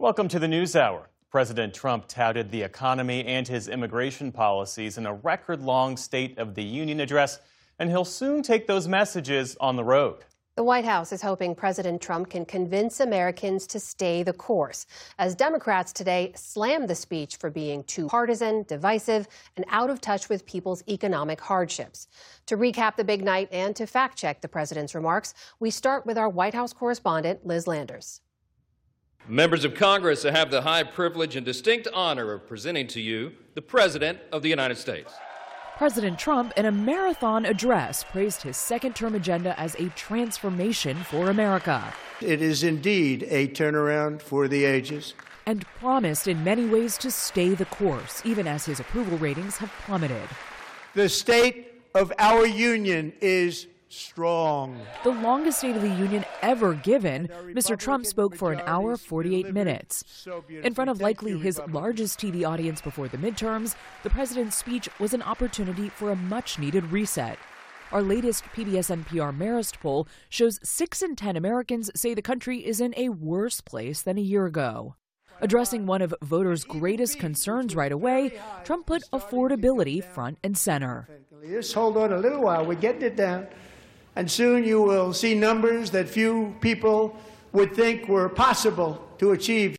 Welcome to the NewsHour. President Trump touted the economy and his immigration policies in a record-long State of the Union address, and he'll soon take those messages on the road. The White House is hoping President Trump can convince Americans to stay the course, as Democrats today slammed the speech for being too partisan, divisive, and out of touch with people's economic hardships. To recap the big night and to fact-check the president's remarks, we start with our White House correspondent, Liz Landers. Members of Congress, I have the high privilege and distinct honor of presenting to you the President of the United States. President Trump, in a marathon address, praised his second-term agenda as a transformation for America. It is indeed a turnaround for the ages. And promised in many ways to stay the course, even as his approval ratings have plummeted. The state of our union is strong. The longest State of the Union ever given, Mr. Trump spoke for an hour, 48 minutes. In front of likely his largest TV audience before the midterms, the president's speech was an opportunity for a much-needed reset. Our latest PBS-NPR Marist poll shows 6 in 10 Americans say the country is in a worse place than a year ago. Addressing one of voters' greatest concerns right away, Trump put affordability front and center. Just hold on a little while, we're getting it down. And soon you will see numbers that few people would think were possible to achieve.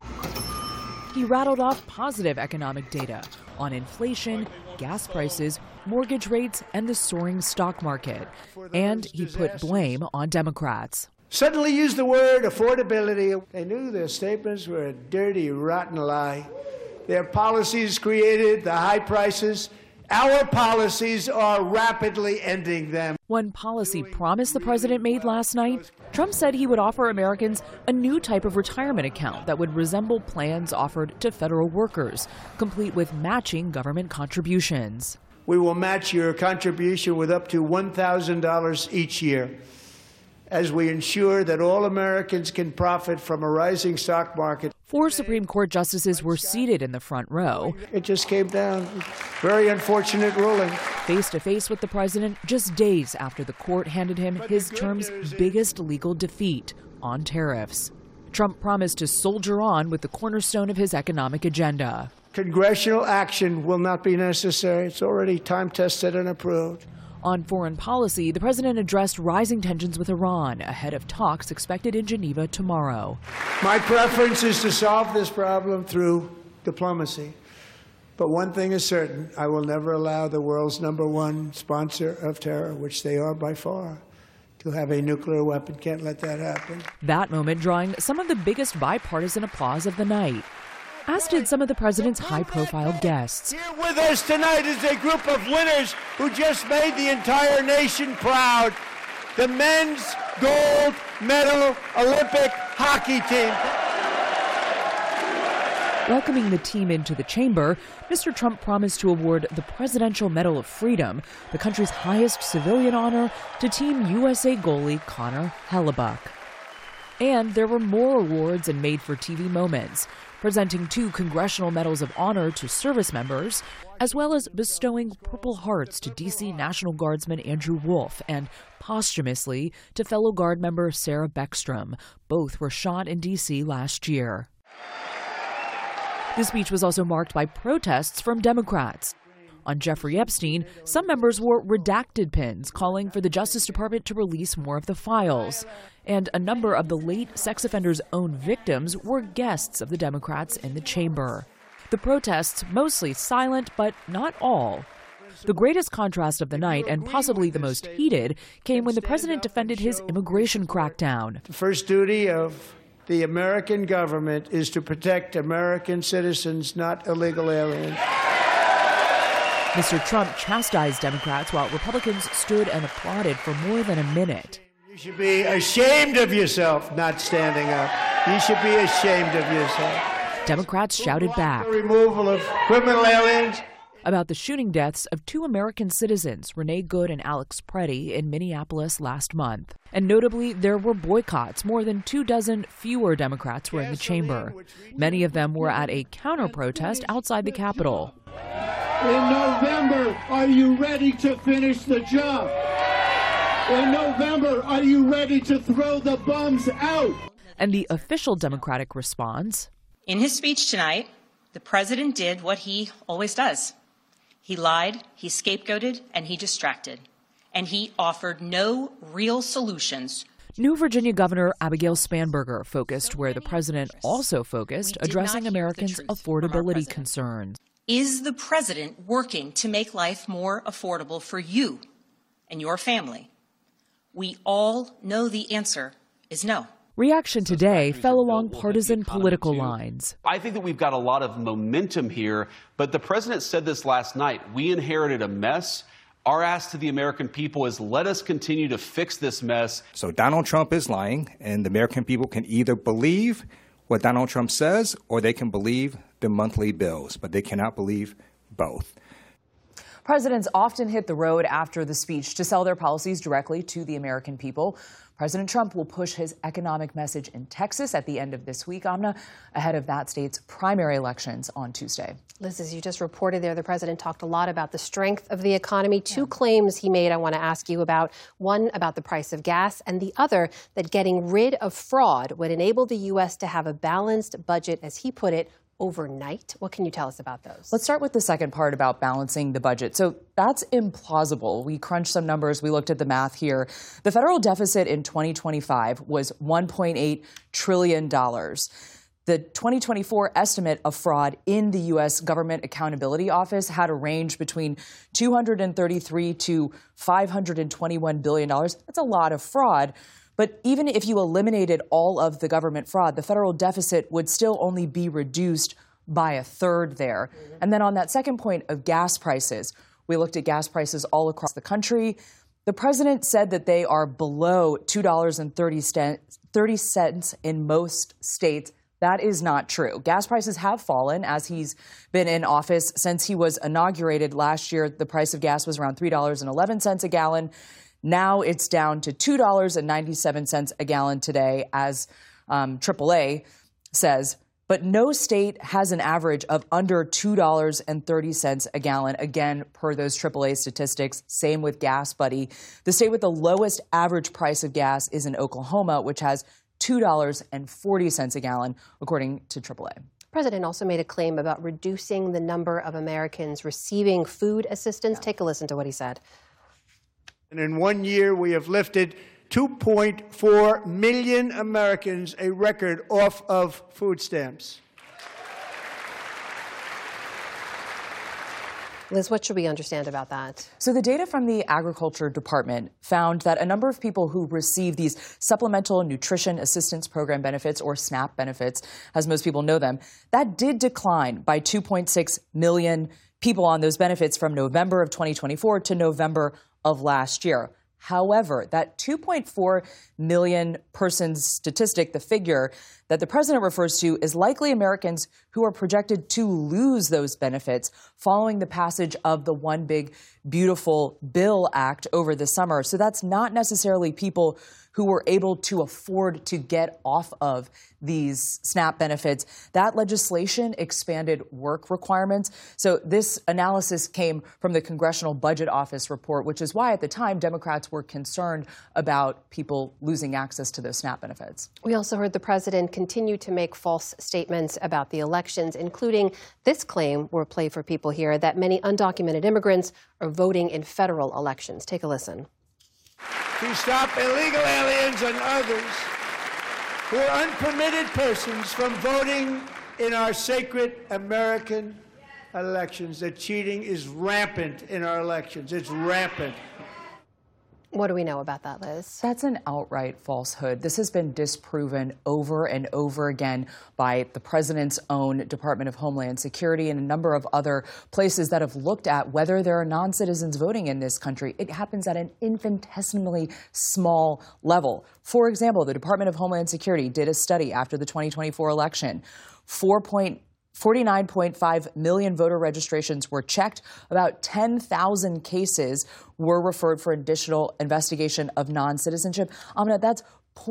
He rattled off positive economic data on inflation, gas prices, mortgage rates, and the soaring stock market. And he put blame on Democrats. Suddenly used the word affordability. They knew their statements were a dirty, rotten lie. Their policies created the high prices. Our policies are rapidly ending them. One policy promise the president made last night, Trump said he would offer Americans a new type of retirement account that would resemble plans offered to federal workers, complete with matching government contributions. We will match your contribution with up to $1,000 each year, as we ensure that all Americans can profit from a rising stock market. 4 Supreme Court justices were seated in the front row. It just came down. Very unfortunate ruling. Face to face with the president just days after the court handed him his term's biggest legal defeat on tariffs. Trump promised to soldier on with the cornerstone of his economic agenda. Congressional action will not be necessary. It's already time-tested and approved. On foreign policy, the president addressed rising tensions with Iran ahead of talks expected in Geneva tomorrow. My preference is to solve this problem through diplomacy. But one thing is certain, I will never allow the world's #1 sponsor of terror, which they are by far, to have a nuclear weapon. Can't let that happen. That moment drawing some of the biggest bipartisan applause of the night, as did some of the president's high-profile guests. Here with us tonight is a group of winners who just made the entire nation proud. The men's gold medal Olympic hockey team. Welcoming the team into the chamber, Mr. Trump promised to award the Presidential Medal of Freedom, the country's highest civilian honor, to Team USA goalie Connor Hellebuyck. And there were more awards and made-for-TV moments, presenting 2 Congressional Medals of Honor to service members, as well as bestowing Purple Hearts to D.C. National Guardsman Andrew Wolf and posthumously to fellow Guard member Sarah Beckstrom. Both were shot in D.C. last year. The speech was also marked by protests from Democrats. On Jeffrey Epstein, some members wore redacted pins calling for the Justice Department to release more of the files. And a number of the late sex offender's own victims were guests of the Democrats in the chamber. The protests, mostly silent, but not all. The greatest contrast of the night, and possibly the most heated, came when the president defended his immigration crackdown. The first duty of the American government is to protect American citizens, not illegal aliens. Mr. Trump chastised Democrats while Republicans stood and applauded for more than a minute. You should be ashamed of yourself not standing up. You should be ashamed of yourself. Democrats shouted back. The removal of criminal aliens. About the shooting deaths of 2 American citizens, Renee Good and Alex Preddy, in Minneapolis last month. And notably, there were boycotts. More than 24 fewer Democrats were in the chamber. Many of them were at a counter-protest outside the Capitol. In November, are you ready to finish the job? In November, are you ready to throw the bums out? And the official Democratic response? In his speech tonight, the president did what he always does. He lied, he scapegoated, and he distracted. And he offered no real solutions. New Virginia Governor Abigail Spanberger focused where the president also focused, addressing Americans' affordability concerns. Is the president working to make life more affordable for you and your family? We all know the answer is no. Reaction today fell along partisan political lines. I think that we've got a lot of momentum here, but the president said this last night. We inherited a mess. Our ask to the American people is let us continue to fix this mess. So Donald Trump is lying, and the American people can either believe what Donald Trump says or they can believe the monthly bills, but they cannot believe both. Presidents often hit the road after the speech to sell their policies directly to the American people. President Trump will push his economic message in Texas at the end of this week, Amna, ahead of that state's primary elections on Tuesday. Liz, as you just reported there, the president talked a lot about the strength of the economy. Two claims he made I want to ask you about. One about the price of gas, and the other that getting rid of fraud would enable the U.S. to have a balanced budget, as he put it, overnight. What can you tell us about those? Let's start with the second part about balancing the budget. So that's implausible. We crunched some numbers. We looked at the math here. The federal deficit in 2025 was $1.8 trillion. The 2024 estimate of fraud in the U.S. Government Accountability Office had a range between $233 to $521 billion. That's a lot of fraud. But even if you eliminated all of the government fraud, the federal deficit would still only be reduced by a third there. And then on that second point of gas prices, we looked at gas prices all across the country. The president said that they are below $2.30 in most states. That is not true. Gas prices have fallen as he's been in office. Since he was inaugurated last year, the price of gas was around $3.11 a gallon. Now it's down to $2.97 a gallon today, as AAA says. But no state has an average of under $2.30 a gallon, again, per those AAA statistics. Same with Gas Buddy. The state with the lowest average price of gas is in Oklahoma, which has $2.40 a gallon, according to AAA. The president also made a claim about reducing the number of Americans receiving food assistance. Take a listen to what he said. And in 1 year, we have lifted 2.4 million Americans, a record, off of food stamps. Liz, what should we understand about that? So the data from the Agriculture Department found that a number of people who receive these Supplemental Nutrition Assistance Program benefits, or SNAP benefits, as most people know them, that did decline by 2.6 million people on those benefits from November of 2024 to November of last year. However, that 2.4 million person statistic, the figure that the president refers to, is likely Americans who are projected to lose those benefits following the passage of the One Big Beautiful Bill Act over the summer. So that's not necessarily people who were able to afford to get off of these SNAP benefits. That legislation expanded work requirements. So this analysis came from the Congressional Budget Office report, which is why at the time Democrats were concerned about people losing access to those SNAP benefits. We also heard the president continue to make false statements about the elections, including this claim, we'll play for people here, that many undocumented immigrants are voting in federal elections. Take a listen. To stop illegal aliens and others who are unpermitted persons from voting in our sacred American elections. The cheating is rampant in our elections. It's rampant. What do we know about that, Liz? That's an outright falsehood. This has been disproven over and over again by the president's own Department of Homeland Security and a number of other places that have looked at whether there are non-citizens voting in this country. It happens at an infinitesimally small level. For example, the Department of Homeland Security did a study after the 2024 election. 49.5 million voter registrations were checked. About 10,000 cases were referred for additional investigation of non-citizenship. Amna, that's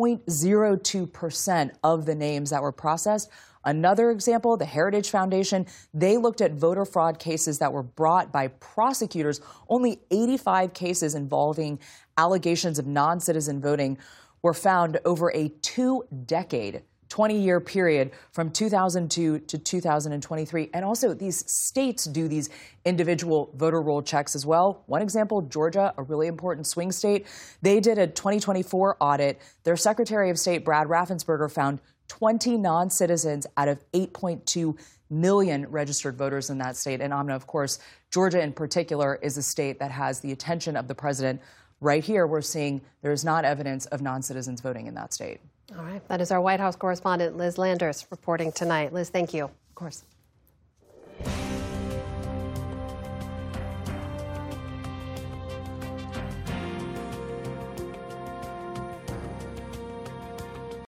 0.02% of the names that were processed. Another example, the Heritage Foundation, they looked at voter fraud cases that were brought by prosecutors. Only 85 cases involving allegations of non-citizen voting were found over a 2-decade 20-year period from 2002 to 2023. And also, these states do these individual voter roll checks as well. One example, Georgia, a really important swing state. They did a 2024 audit. Their Secretary of State, Brad Raffensperger, found 20 non-citizens out of 8.2 million registered voters in that state. And Amna, of course, Georgia in particular is a state that has the attention of the president. Right here, we're seeing there is not evidence of non-citizens voting in that state. All right. That is our White House correspondent, Liz Landers, reporting tonight. Liz, thank you. Of course.